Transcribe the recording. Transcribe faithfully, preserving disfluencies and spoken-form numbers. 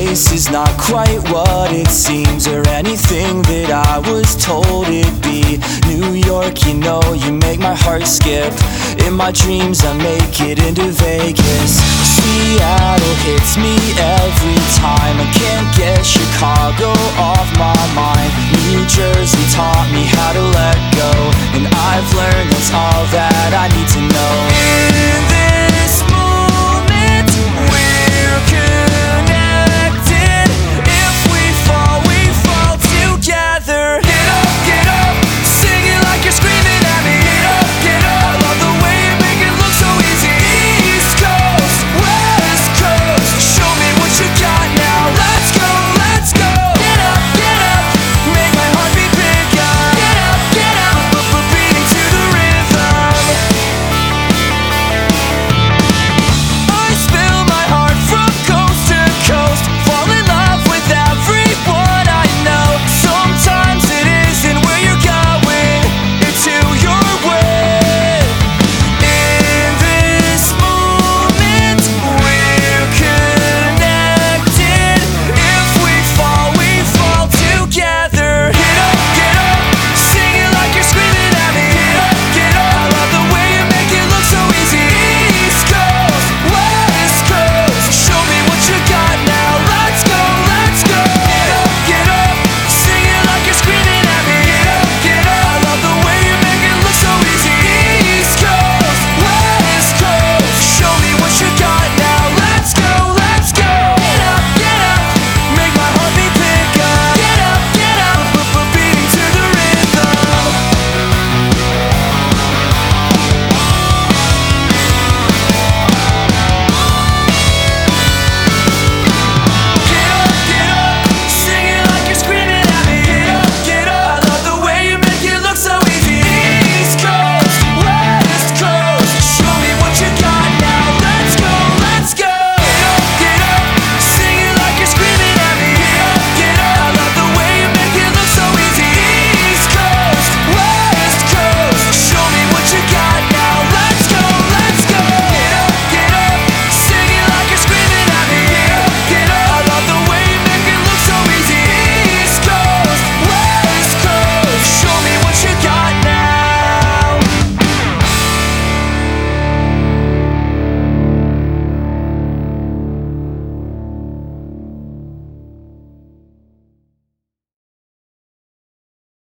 place is not quite what it seems, or anything that I was told it'd be. New York, you know, you make my heart skip. In my dreams I make it into Vegas. Seattle hits me every time. I can't get Chicago off my mind. New Jersey taught me how to let go, and I've learned that's all